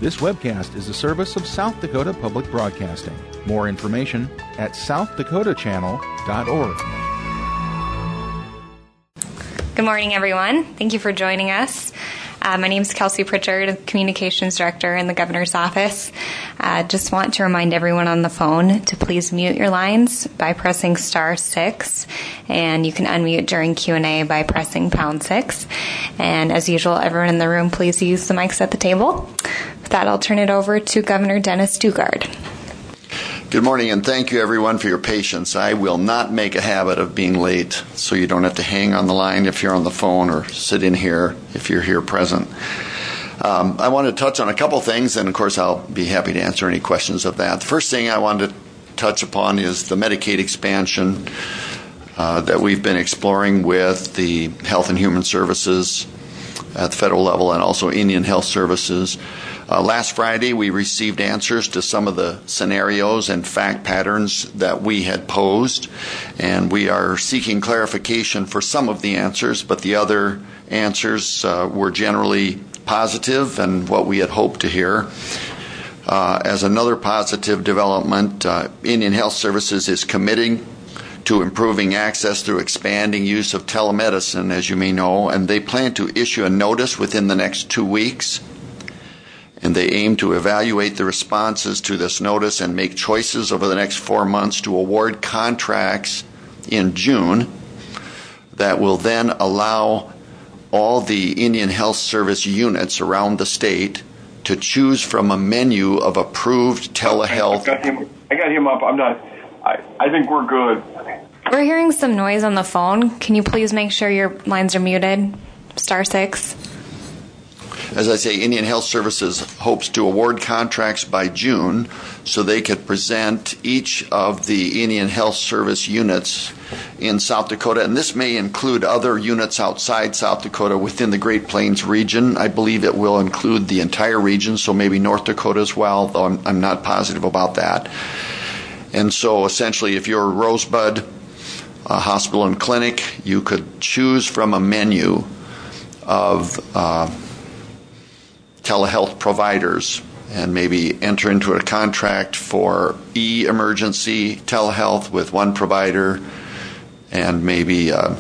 This webcast is a service of South Dakota Public Broadcasting. More information at southdakotachannel.org. Good morning, everyone. Thank you for joining us. My name is Kelsey Pritchard, Communications Director in the Governor's Office. Just want to remind everyone on the phone to please mute your lines by pressing *6, and you can unmute during Q&A by pressing #6. And as usual, everyone in the room, please use the mics at the table. With that, I'll turn it over to Governor Dennis Daugaard. Good morning, and thank you, everyone, for your patience. I will not make a habit of being late, so you don't have to hang on the line if you're on the phone or sit in here if you're here present. I want to touch on a couple things, and of course, I'll be happy to answer any questions of that. The first thing I wanted to touch upon is the Medicaid expansion that we've been exploring with the Health and Human Services at the federal level and also Indian Health Services. Last Friday, we received answers to some of the scenarios and fact patterns that we had posed, and we are seeking clarification for some of the answers, but the other answers were generally positive and what we had hoped to hear. As another positive development, Indian Health Services is committing to improving access through expanding use of telemedicine, as you may know, and they plan to issue a notice within the next 2 weeks. And they aim to evaluate the responses to this notice and make choices over the next 4 months to award contracts in June that will then allow all the Indian Health Service units around the state to choose from a menu of approved telehealth. I got him up. I'm not. I think we're good. We're hearing some noise on the phone. Can you please make sure your lines are muted? *6. As I say, Indian Health Services hopes to award contracts by June so they could present each of the Indian Health Service units in South Dakota, and this may include other units outside South Dakota within the Great Plains region. I believe it will include the entire region, so maybe North Dakota as well, though I'm not positive about that. And so essentially, if you're Rosebud Hospital and Clinic, you could choose from a menu of telehealth providers and maybe enter into a contract for emergency telehealth with one provider and maybe a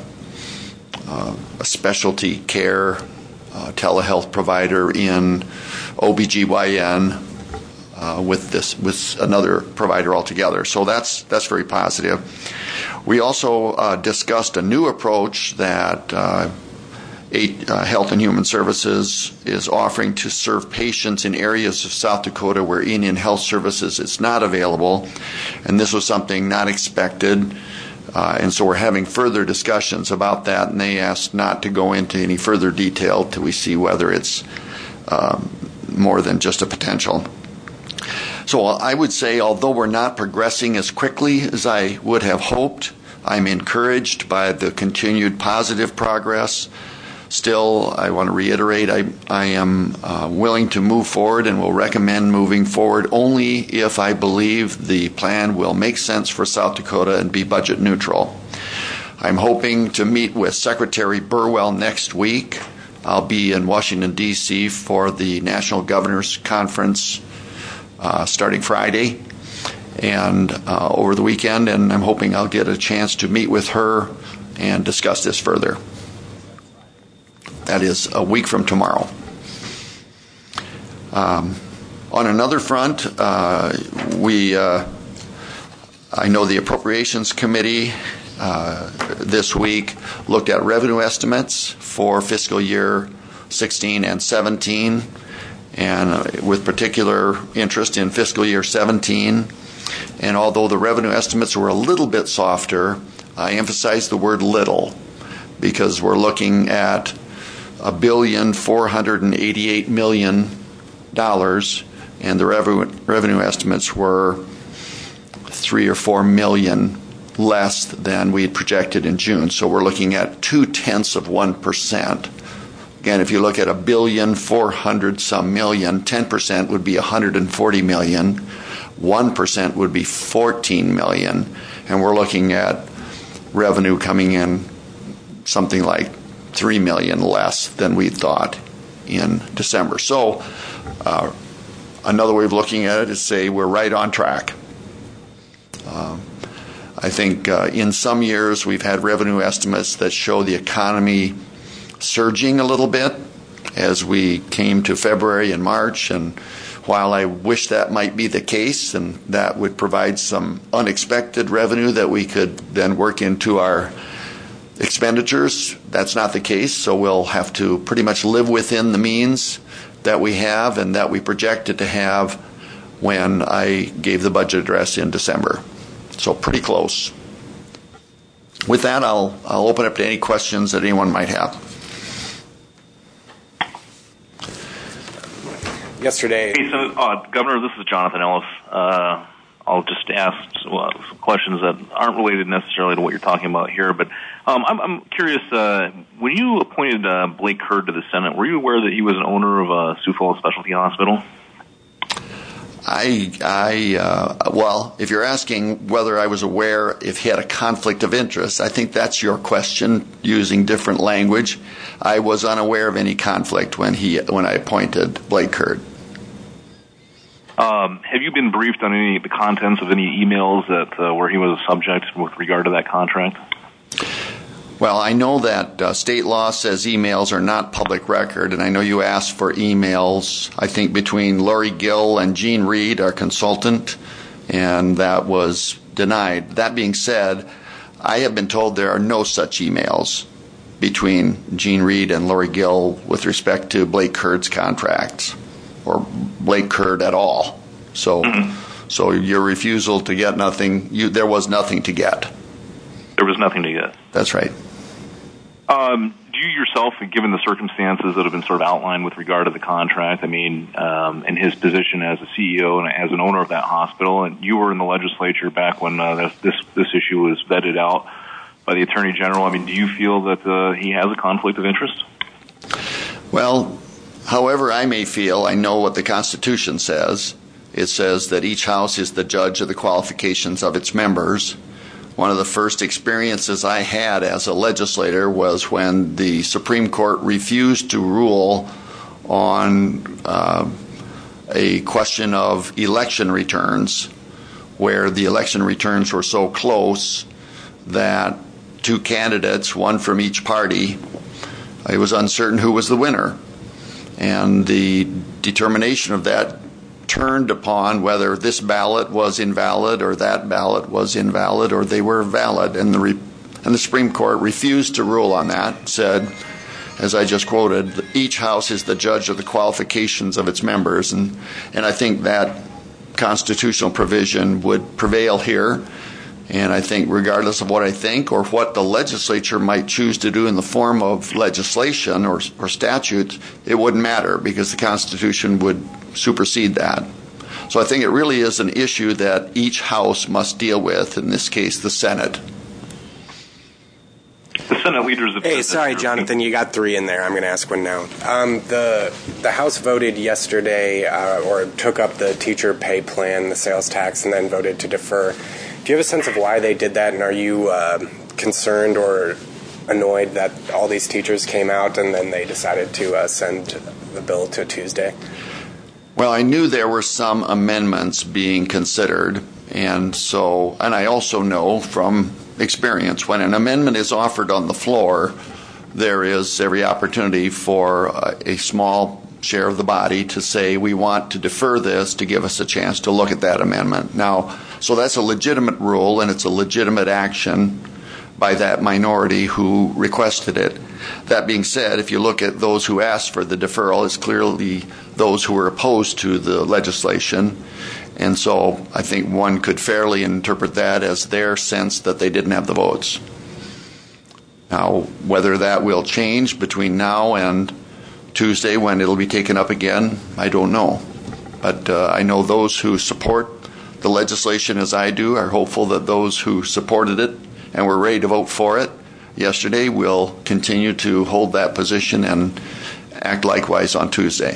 specialty care telehealth provider in OBGYN with another provider altogether. So that's very positive. We also discussed a new approach that Health and Human Services is offering to serve patients in areas of South Dakota where Indian Health Services is not available, and this was something not expected, and so we're having further discussions about that, and they asked not to go into any further detail till we see whether it's more than just a potential. So I would say, although we're not progressing as quickly as I would have hoped, I'm encouraged by the continued positive progress. Still, I want to reiterate, I am willing to move forward and will recommend moving forward only if I believe the plan will make sense for South Dakota and be budget neutral. I'm hoping to meet with Secretary Burwell next week. I'll be in Washington, D.C. for the National Governors Conference starting Friday and over the weekend, and I'm hoping I'll get a chance to meet with her and discuss this further. That is a week from tomorrow. On another front, I know the Appropriations Committee this week looked at revenue estimates for fiscal year 16 and 17, and with particular interest in fiscal year 17. And although the revenue estimates were a little bit softer, I emphasize the word little because we're looking at $1,488,000,000, and the revenue estimates were 3 or 4 million less than we had projected in June. So we're looking at 0.2%. Again, if you look at $1,400,000,000, 10% would be 140 million. 1% would be 14 million, and we're looking at revenue coming in something like 3 million less than we thought in December. So Another way of looking at it is say we're right on track. I think in some years we've had revenue estimates that show the economy surging a little bit as we came to February and March, and while I wish that might be the case and that would provide some unexpected revenue that we could then work into our expenditures, that's not the case, so we'll have to pretty much live within the means that we have and that we projected to have when I gave the budget address in December. So pretty close. With that, I'll open up to any questions that anyone might have. Yesterday. Hey, so Governor, this is Jonathan Ellis. I'll just ask some questions that aren't related necessarily to what you're talking about here, but I'm curious. When you appointed Blake Kurd to the Senate, were you aware that he was an owner of Sioux Falls Specialty Hospital? Well, if you're asking whether I was aware if he had a conflict of interest, I think that's your question using different language. I was unaware of any conflict when I appointed Blake Kurd. Have you been briefed on any of the contents of any emails that where he was a subject with regard to that contract? Well, I know that state law says emails are not public record, and I know you asked for emails, I think, between Lori Gill and Gene Reed, our consultant, and that was denied. That being said, I have been told there are no such emails between Gene Reed and Lori Gill with respect to Blake Kurd's contracts, or Blake Kurd at all. So your refusal to get nothing, there was nothing to get. There was nothing to get. That's right. Do you yourself, given the circumstances that have been sort of outlined with regard to the contract, I mean, in his position as a CEO and as an owner of that hospital, and you were in the legislature back when this issue was vetted out by the Attorney General, I mean, do you feel that he has a conflict of interest? Well, however I may feel, I know what the Constitution says. It says that each house is the judge of the qualifications of its members. One of the first experiences I had as a legislator was when the Supreme Court refused to rule on a question of election returns, where the election returns were so close that two candidates, one from each party, it was uncertain who was the winner. And the determination of that turned upon whether this ballot was invalid or that ballot was invalid, or they were valid. And the Supreme Court refused to rule on that, said, as I just quoted, each house is the judge of the qualifications of its members. And I think that constitutional provision would prevail here. And I think regardless of what I think or what the legislature might choose to do in the form of legislation or statute, it wouldn't matter because the Constitution would supersede that. So I think it really is an issue that each house must deal with, in this case, the Senate. The Senate leaders have... Hey, sorry, Jonathan, you got three in there. I'm going to ask one now. The House voted yesterday, or took up the teacher pay plan, the sales tax, and then voted to defer. Do you have a sense of why they did that, and are you concerned or annoyed that all these teachers came out and then they decided to send the bill to Tuesday? Well, I knew there were some amendments being considered, and I also know from experience when an amendment is offered on the floor, there is every opportunity for a small share of the body to say, we want to defer this to give us a chance to look at that amendment. Now, so that's a legitimate rule, and it's a legitimate action by that minority who requested it. That being said, if you look at those who asked for the deferral, it's clearly those who were opposed to the legislation. And so I think one could fairly interpret that as their sense that they didn't have the votes. Now, whether that will change between now and Tuesday when it'll be taken up again, I don't know. But I know those who support the legislation as I do are hopeful that those who supported it and were ready to vote for it yesterday will continue to hold that position and act likewise on Tuesday.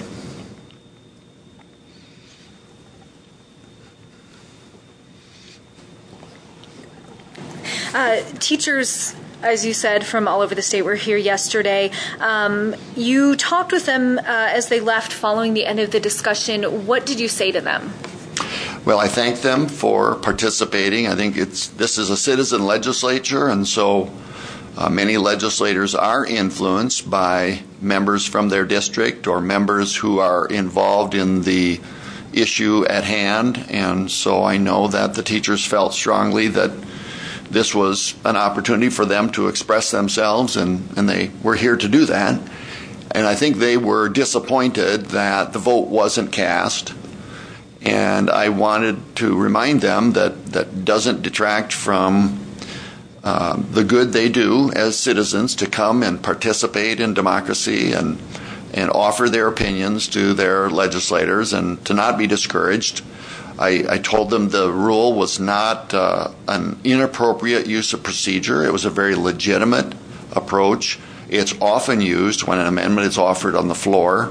Teachers as you said, from all over the state were here yesterday. You talked with them as they left following the end of the discussion. What did you say to them? Well, I thank them for participating. I think this is a citizen legislature, and so many legislators are influenced by members from their district or members who are involved in the issue at hand. And so I know that the teachers felt strongly that this was an opportunity for them to express themselves, and they were here to do that. And I think they were disappointed that the vote wasn't cast. And I wanted to remind them that doesn't detract from the good they do as citizens to come and participate in democracy and offer their opinions to their legislators and to not be discouraged. I told them the rule was not an inappropriate use of procedure. It was a very legitimate approach. It's often used when an amendment is offered on the floor,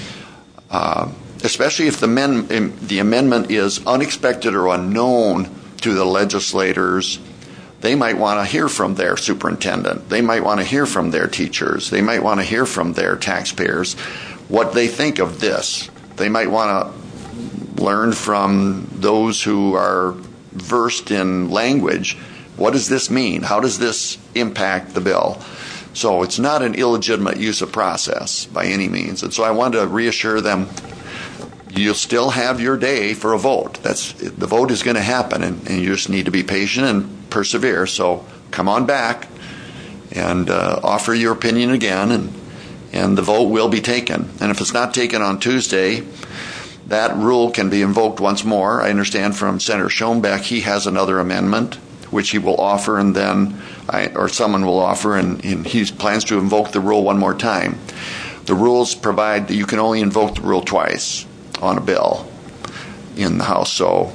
especially if the amendment is unexpected or unknown to the legislators. They might want to hear from their superintendent. They might want to hear from their teachers. They might want to hear from their taxpayers what they think of this. They might want to learn from those who are versed in language. What does this mean? How does this impact the bill? So it's not an illegitimate use of process by any means. And so I wanted to reassure them, you'll still have your day for a vote. The vote is going to happen, and you just need to be patient and persevere. So come on back and offer your opinion again, and the vote will be taken. And if it's not taken on Tuesday, that rule can be invoked once more. I understand from Senator Schoenbeck he has another amendment which he will offer, and then someone will offer, and he plans to invoke the rule one more time. The rules provide that you can only invoke the rule twice on a bill in the House. So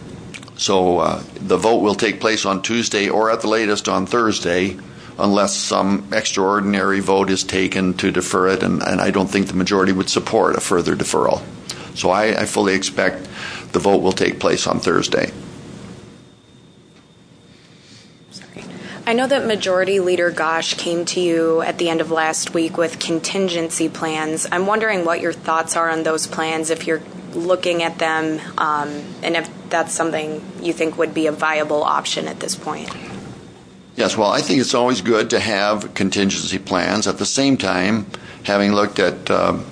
the vote will take place on Tuesday or at the latest on Thursday, unless some extraordinary vote is taken to defer it, and I don't think the majority would support a further deferral. So I fully expect the vote will take place on Thursday. I know that Majority Leader Gosch came to you at the end of last week with contingency plans. I'm wondering what your thoughts are on those plans, if you're looking at them, and if that's something you think would be a viable option at this point. Yes, well, I think it's always good to have contingency plans. At the same time, having looked at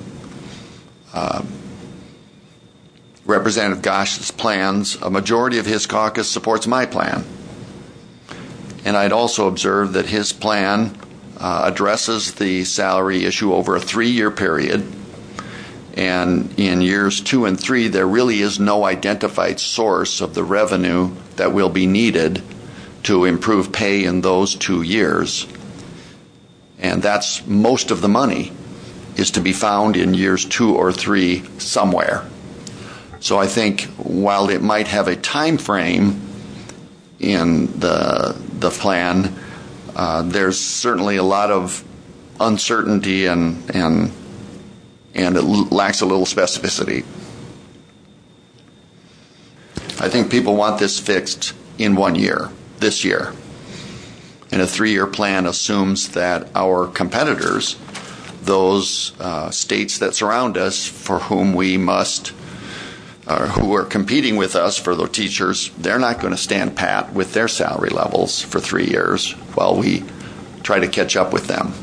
Representative Gosch's plans, a majority of his caucus supports my plan. And I'd also observed that his plan addresses the salary issue over a 3-year period. And in years 2 and 3, there really is no identified source of the revenue that will be needed to improve pay in those 2 years. And that's most of the money is to be found in years 2 or 3 somewhere. So I think while it might have a time frame in the plan, there's certainly a lot of uncertainty and it lacks a little specificity. I think people want this fixed in 1 year, this year. And a 3-year plan assumes that our competitors, those states that surround us for whom we must who are competing with us for the teachers, they're not going to stand pat with their salary levels for 3 years while we try to catch up with them.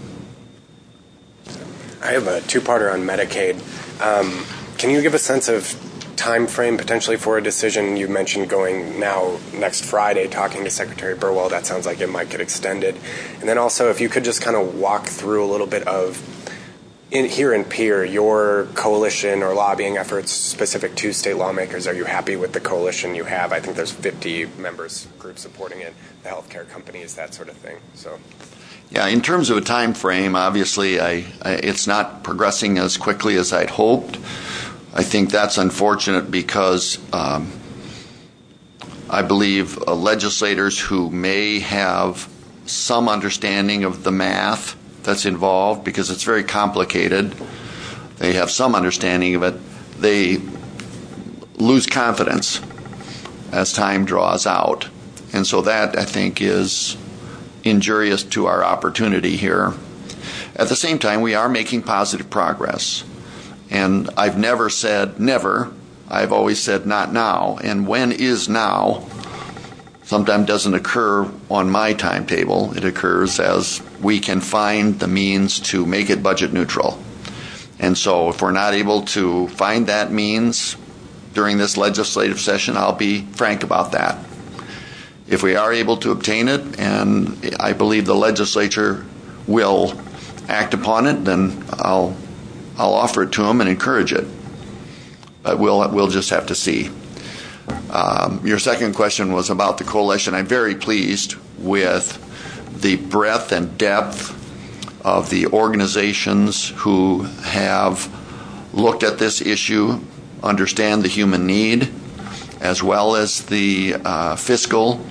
I have a two-parter on Medicaid. Can you give a sense of time frame potentially for a decision? You mentioned going now next Friday, talking to Secretary Burwell. That sounds like it might get extended. And then also, if you could just kind of walk through a little bit of here in Pierre, your coalition or lobbying efforts specific to state lawmakers. Are you happy with the coalition you have? I think there's 50 members groups supporting it, the healthcare companies, that sort of thing. So, yeah, in terms of a time frame, obviously it's not progressing as quickly as I'd hoped. I think that's unfortunate because I believe legislators who may have some understanding of the math that's involved, because it's very complicated, they have some understanding of it, they lose confidence as time draws out. And so that, I think, is injurious to our opportunity here. At the same time, we are making positive progress. And I've never said never. I've always said not now. And when is now sometimes doesn't occur on my timetable. It occurs as we can find the means to make it budget neutral. And so if we're not able to find that means during this legislative session, I'll be frank about that. If we are able to obtain it, and I believe the legislature will act upon it, then I'll offer it to them and encourage it. But we'll just have to see. Your second question was about the coalition. I'm very pleased with the breadth and depth of the organizations who have looked at this issue, understand the human need, as well as the fiscal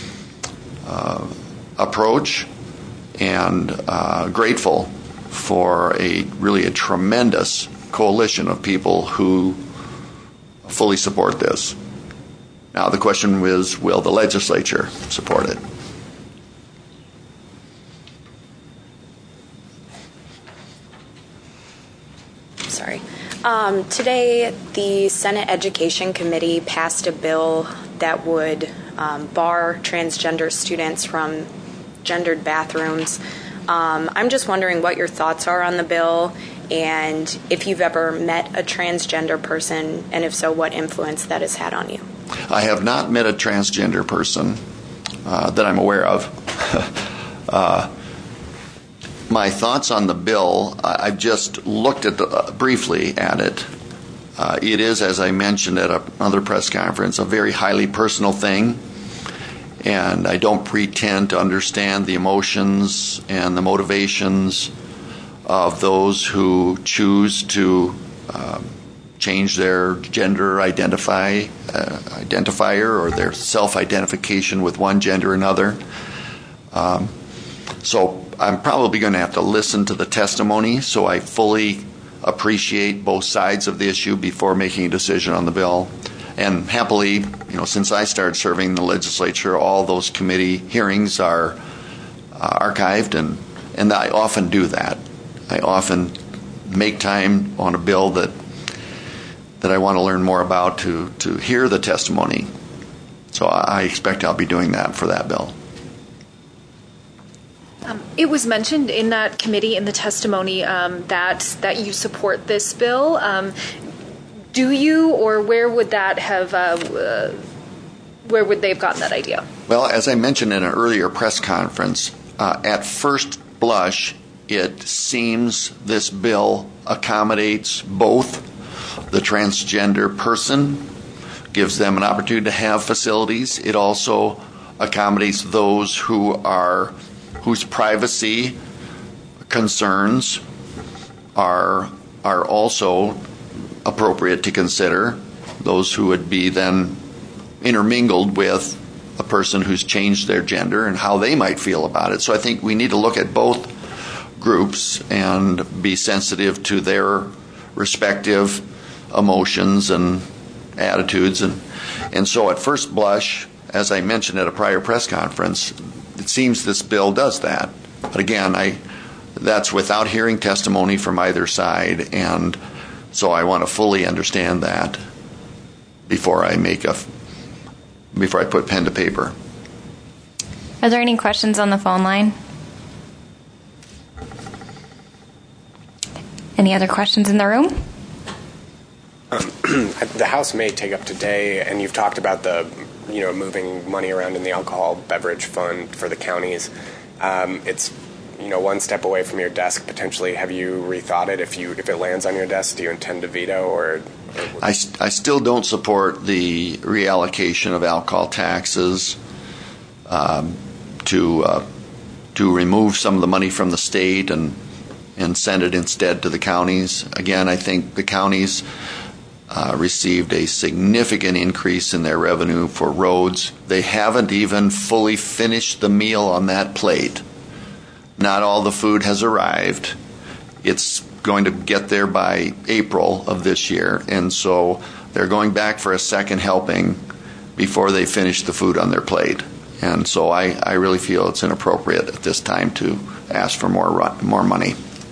approach, and grateful for really a tremendous coalition of people who fully support this. Now the question is, will the legislature support it? Sorry. Today, the Senate Education Committee passed a bill that would bar transgender students from gendered bathrooms. I'm just wondering what your thoughts are on the bill, and if you've ever met a transgender person, and if so, what influence that has had on you. I have not met a transgender person that I'm aware of. My thoughts on the bill, I've just looked at briefly at it. It is, as I mentioned at another press conference, a very highly personal thing. And I don't pretend to understand the emotions and the motivations of those who choose to change their gender identifier or their self-identification with one gender or another. So I'm probably going to have to listen to the testimony so I fully appreciate both sides of the issue before making a decision on the bill. And happily, since I started serving in the legislature, all those committee hearings are archived, and I often do that. I often make time on a bill that I want to learn more about to hear the testimony. So I expect I'll be doing that for that bill. It was mentioned in that committee in the testimony that you support this bill. Do you, or where would that have? Where would they have gotten that idea? Well, as I mentioned in an earlier press conference, at first blush, it seems this bill accommodates both the transgender person, gives them an opportunity to have facilities. It also accommodates those whose privacy concerns are also appropriate to consider, those who would be then intermingled with a person who's changed their gender and how they might feel about it. So I think we need to look at both groups and be sensitive to their respective emotions and attitudes. And so at first blush, as I mentioned at a prior press conference, it seems this bill does that. But again, that's without hearing testimony from either side, and so I want to fully understand that before I put pen to paper. Are there any questions on the phone line? Any other questions in the room? The House may take up today, and you've talked about the moving money around in the alcohol beverage fund for the counties. It's one step away from your desk potentially. Have you rethought it? If it lands on your desk, do you intend to veto or? I still don't support the reallocation of alcohol taxes to remove some of the money from the state and send it instead to the counties. Again, I think the counties received a significant increase in their revenue for roads. They haven't even fully finished the meal on that plate. Not all the food has arrived. It's going to get there by April of this year, and so they're going back for a second helping before they finish the food on their plate. And so I really feel it's inappropriate at this time to ask for more money.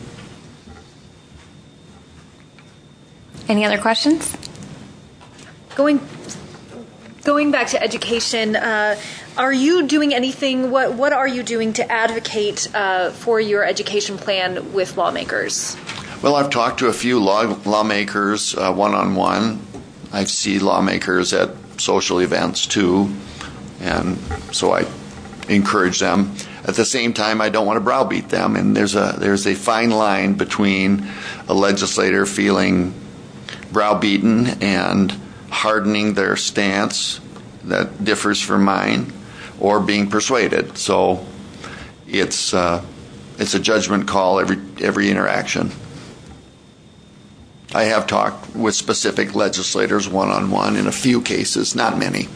Any other questions? Going back to education, are you doing anything? What are you doing to advocate for your education plan with lawmakers? Well, I've talked to a few lawmakers one-on-one. I see lawmakers at social events too, and so I encourage them. At the same time, I don't want to browbeat them, and there's a fine line between a legislator feeling browbeaten and hardening their stance that differs from mine, or being persuaded. So it's a judgment call every interaction. I have talked with specific legislators one-on-one in a few cases, not many.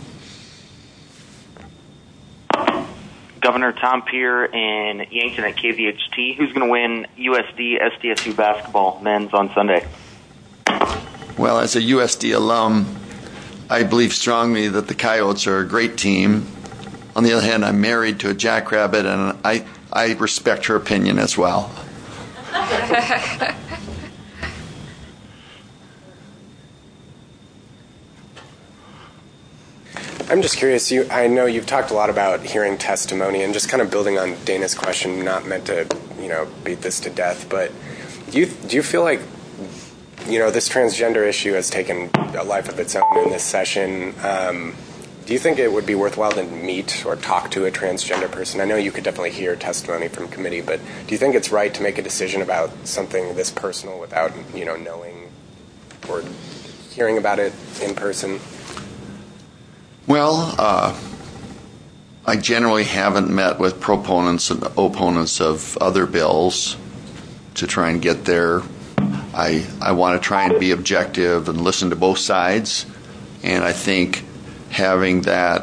Governor Tom Peer in Yankton at KVHT. Who's going to win USD SDSU basketball men's on Sunday? Well, as a USD alum, I believe strongly that the Coyotes are a great team. On the other hand, I'm married to a jackrabbit, and I respect her opinion as well. I'm just curious. I know you've talked a lot about hearing testimony, and just kind of building on Dana's question. Not meant to, beat this to death, but do you feel like, this transgender issue has taken a life of its own in this session? Do you think it would be worthwhile to meet or talk to a transgender person? I know you could definitely hear testimony from committee, but do you think it's right to make a decision about something this personal without, knowing or hearing about it in person? Well, I generally haven't met with proponents and opponents of other bills to try and get there. I want to try and be objective and listen to both sides, and I think having that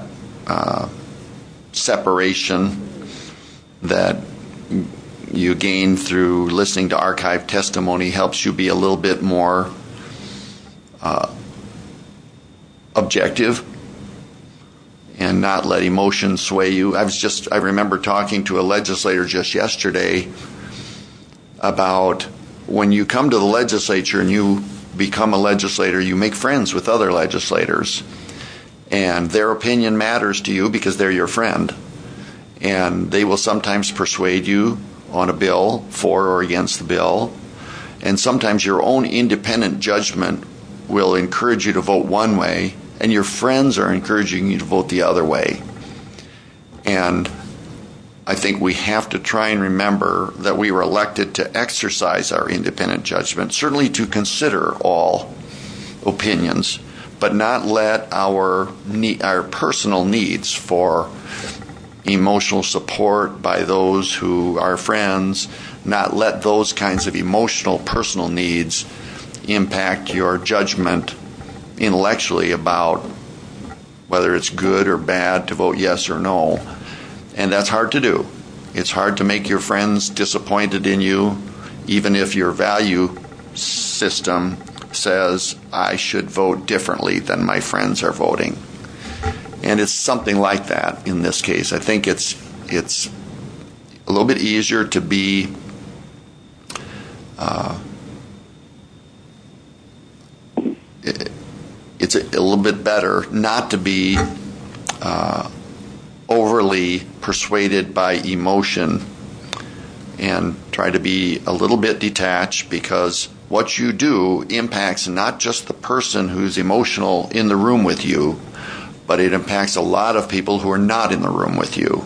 separation that you gain through listening to archived testimony helps you be a little bit more objective and not let emotions sway you. I remember talking to a legislator just yesterday about when you come to the legislature and you become a legislator, you make friends with other legislators, and their opinion matters to you because they're your friend, and they will sometimes persuade you on a bill, for or against the bill, and sometimes your own independent judgment will encourage you to vote one way, and your friends are encouraging you to vote the other way. And I think we have to try and remember that we were elected to exercise our independent judgment, certainly to consider all opinions, but not let our personal needs for emotional support by those who are friends, not let those kinds of emotional personal needs impact your judgment intellectually about whether it's good or bad to vote yes or no. And that's hard to do. It's hard to make your friends disappointed in you, even if your value system says, I should vote differently than my friends are voting. And it's something like that in this case. I think it's a little bit easier to be it's a little bit better not to be overly persuaded by emotion and try to be a little bit detached, because what you do impacts not just the person who's emotional in the room with you, but it impacts a lot of people who are not in the room with you.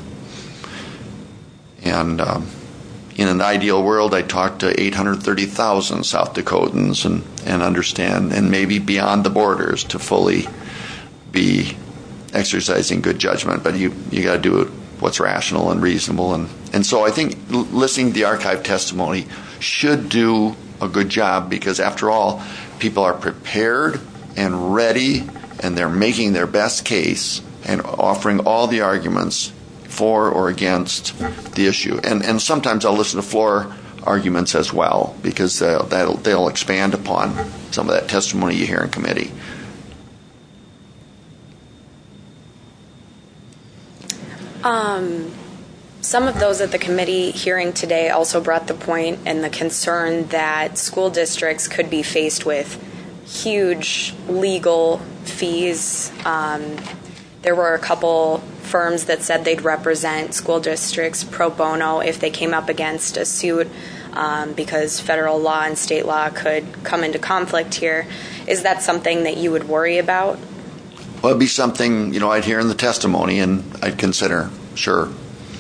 And in an ideal world, I talk to 830,000 South Dakotans and understand, and maybe beyond the borders, to fully be exercising good judgment. But you got to do what's rational and reasonable. And so I think listening to the archived testimony should do a good job, because after all, people are prepared and ready, and they're making their best case and offering all the arguments for or against the issue. And sometimes I'll listen to floor arguments as well, because they'll expand upon some of that testimony you hear in committee. Some of those at the committee hearing today also brought the point and the concern that school districts could be faced with huge legal fees. There were a couple firms that said they'd represent school districts pro bono if they came up against a suit because federal law and state law could come into conflict here. Is that something that you would worry about? Well, it'd be something, I'd hear in the testimony and I'd consider, sure.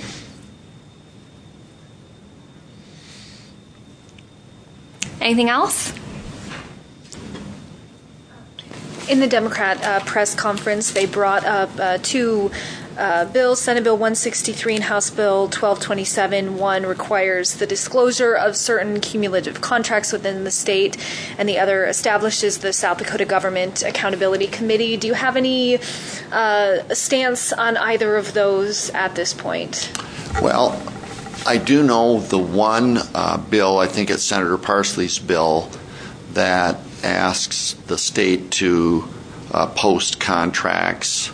Anything else? In the Democrat press conference, they brought up two bills, Senate Bill 163 and House Bill 1227. One requires the disclosure of certain cumulative contracts within the state, and the other establishes the South Dakota Government Accountability Committee. Do you have any stance on either of those at this point? Well, I do know the one bill, I think it's Senator Parsley's bill, that asks the state to post contracts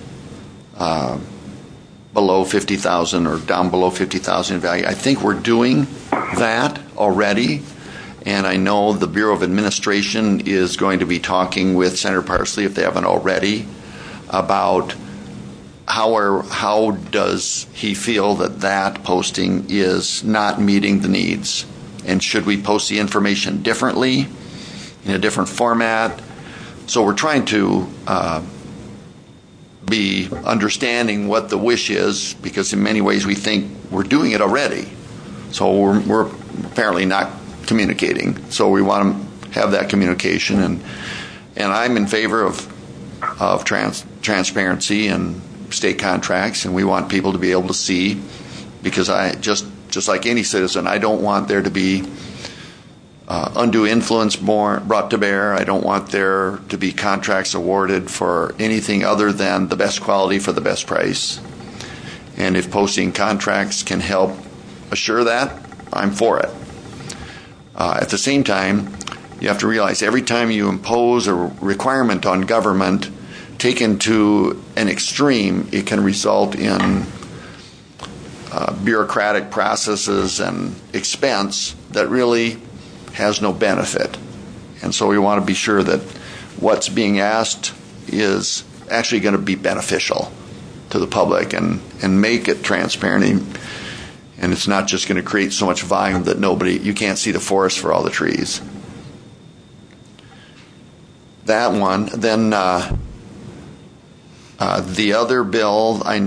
below $50,000 or down below $50,000 in value. I think we're doing that already, and I know the Bureau of Administration is going to be talking with Senator Parsley, if they haven't already, about how does he feel that posting is not meeting the needs, and should we post the information differently, in a different format? So we're trying to be understanding what the wish is, because in many ways we think we're doing it already. So we're apparently not communicating. So we want to have that communication, and I'm in favor of transparency and state contracts, and we want people to be able to see, because I just like any citizen, I don't want there to be undue influence brought to bear. I don't want there to be contracts awarded for anything other than the best quality for the best price. And if posting contracts can help assure that, I'm for it. At the same time, you have to realize every time you impose a requirement on government taken to an extreme, it can result in bureaucratic processes and expense that really has no benefit. And so we want to be sure that what's being asked is actually going to be beneficial to the public and make it transparent, and it's not just going to create so much volume that you can't see the forest for all the trees. That one. Then the other bill, I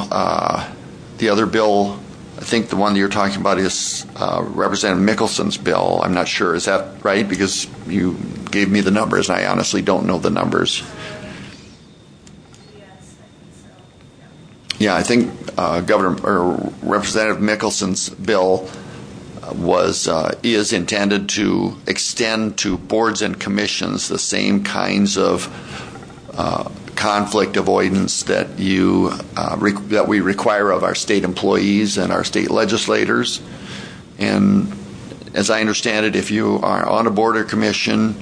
think the one that you're talking about is Representative Mickelson's bill. I'm not sure. Is that right? Because you gave me the numbers, and I honestly don't know the numbers. Yes, I think so. Yeah, I think Representative Mickelson's bill is intended to extend to boards and commissions the same kinds of conflict avoidance that that we require of our state employees and our state legislators. And as I understand it, if you are on a board or commission,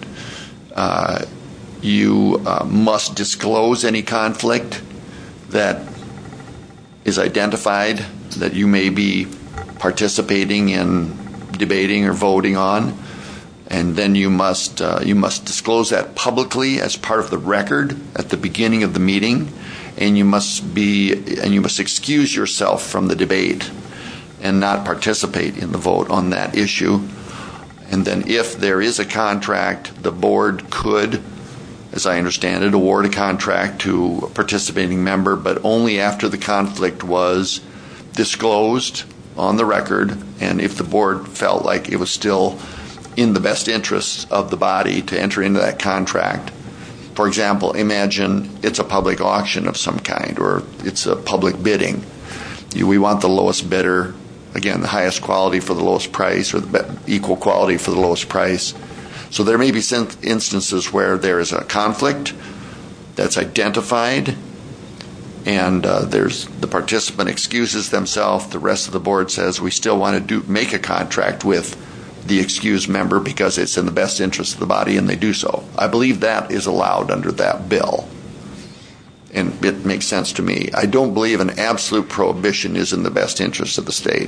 you must disclose any conflict that is identified that you may be participating in debating or voting on. And then you must disclose that publicly as part of the record at the beginning of the meeting, and you must excuse yourself from the debate and not participate in the vote on that issue. And then if there is a contract, the board could, as I understand it, award a contract to a participating member, but only after the conflict was disclosed on the record, and if the board felt like it was still in the best interests of the body to enter into that contract. For example, imagine it's a public auction of some kind, or it's a public bidding. We want the lowest bidder, again, the highest quality for the lowest price, or the equal quality for the lowest price. So there may be instances where there is a conflict that's identified, and there's the participant excuses themselves. The rest of the board says we still want to make a contract with the excused member because it's in the best interest of the body, and they do so. I believe that is allowed under that bill. and it makes sense to me. I don't believe an absolute prohibition is in the best interest of the state.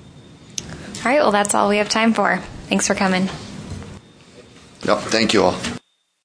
All right, well, that's all we have time for. Thanks for coming. Yep, thank you all.